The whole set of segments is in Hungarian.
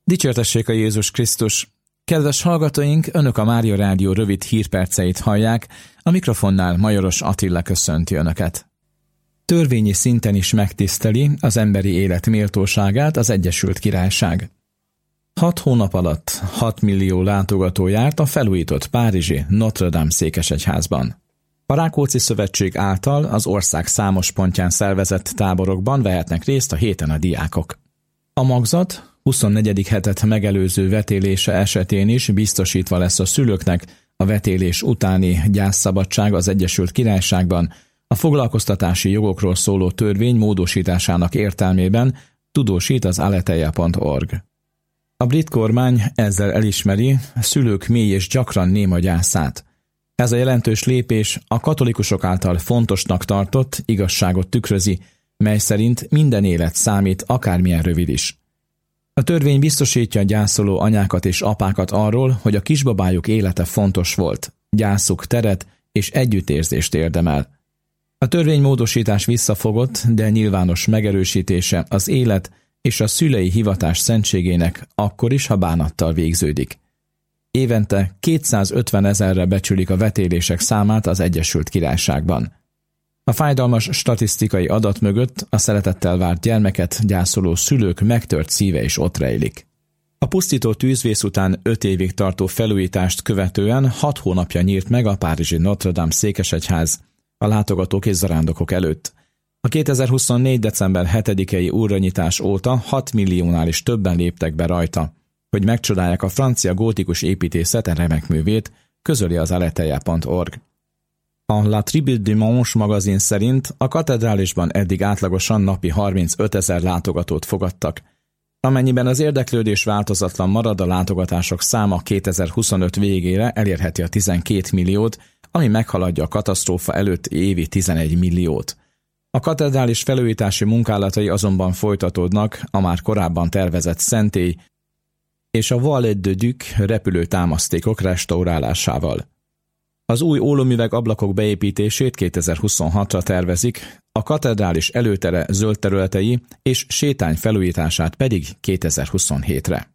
Dicsértessék a Jézus Krisztus! Kedves hallgatóink, Önök a Mária Rádió rövid hírperceit hallják, a mikrofonnál Majoros Attila köszönti Önöket. Törvényi szinten is megtiszteli az emberi élet méltóságát az Egyesült Királyság. 6 hónap alatt 6 millió látogató járt a felújított párizsi Notre Dame székesegyházban. A Rákóczi Szövetség által az ország számos pontján szervezett táborokban vehetnek részt a héten a diákok. A magzat 24. hetet megelőző vetélése esetén is biztosítva lesz a szülőknek a vetélés utáni gyászszabadság az Egyesült Királyságban, a foglalkoztatási jogokról szóló törvény módosításának értelmében, tudósít az aletheia.org. A brit kormány ezzel elismeri a szülők mély és gyakran néma gyászát. Ez a jelentős lépés a katolikusok által fontosnak tartott igazságot tükrözi, mely szerint minden élet számít, akármilyen rövid is. A törvény biztosítja a gyászoló anyákat és apákat arról, hogy a kisbabájuk élete fontos volt, gyászuk teret és együttérzést érdemel. A törvénymódosítás visszafogott, de nyilvános megerősítése az élet és a szülei hivatás szentségének akkor is, ha bánattal végződik. Évente 250 000-re becsülik a vetélések számát az Egyesült Királyságban. A fájdalmas statisztikai adat mögött a szeretettel várt gyermeket gyászoló szülők megtört szíve is ott rejlik. A pusztító tűzvész után 5 évig tartó felújítást követően 6 hónapja nyílt meg a párizsi Notre Dame székesegyház a látogatók és zarándokok előtt. A 2024. december 7-i újranyitás óta 6 milliónál is többen léptek be rajta, hogy megcsodálják a francia gótikus építészet remek művét, közöli az aletheia.org. A La Tribu du Manche magazin szerint a katedrálisban eddig átlagosan napi 35 000 látogatót fogadtak. Amennyiben az érdeklődés változatlan marad, a látogatások száma 2025 végére elérheti a 12 milliót, ami meghaladja a katasztrófa előtt évi 11 milliót. A katedrális felújítási munkálatai azonban folytatódnak a már korábban tervezett szentély és a Vallet de Duc repülőtámasztékok restaurálásával. Az új ólomüveg ablakok beépítését 2026-ra tervezik, a katedrális előtere zöld területei és sétány felújítását pedig 2027-re.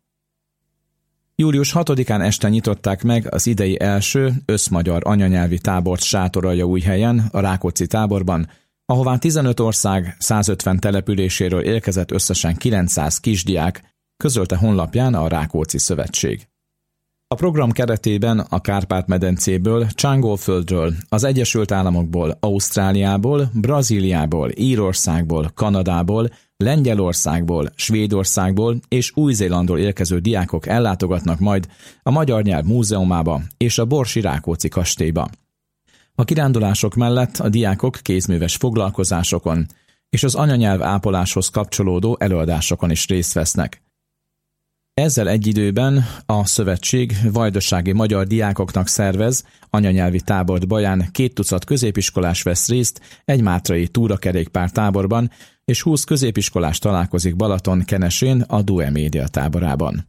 Július 6-án este nyitották meg az idei első összmagyar anyanyelvi tábort Sátoraljaújhelyen, a Rákóczi táborban, ahová 15 ország 150 településéről érkezett összesen 900 kisdiák, közölte honlapján a Rákóczi Szövetség. A program keretében a Kárpát-medencéből, Csángolföldről, az Egyesült Államokból, Ausztráliából, Brazíliából, Írországból, Kanadából, Lengyelországból, Svédországból és Új-Zélandról érkező diákok ellátogatnak majd a Magyar Nyelv Múzeumába és a Borsi Rákóczi kastélyba. A kirándulások mellett a diákok kézműves foglalkozásokon és az anyanyelv ápoláshoz kapcsolódó előadásokon is részt vesznek. Ezzel egy időben a szövetség vajdasági magyar diákoknak szervez anyanyelvi tábort Baján, 2 tucat középiskolás vesz részt egy mátrai túrakerékpár táborban, és 20 középiskolás találkozik Balaton-Kenesén a Due Média táborában.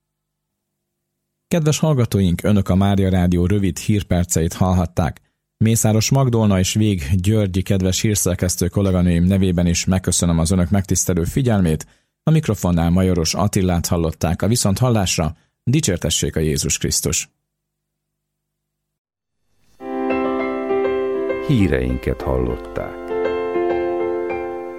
Kedves hallgatóink, Önök a Mária Rádió rövid hírperceit hallhatták. Mészáros Magdolna és Vég Györgyi kedves hírszerkesztő kolléganőim nevében is megköszönöm az Önök megtisztelő figyelmét. A mikrofonnál Majoros Attilát hallották, a viszonthallásra. Dicsértessék a Jézus Krisztus! Híreinket hallották.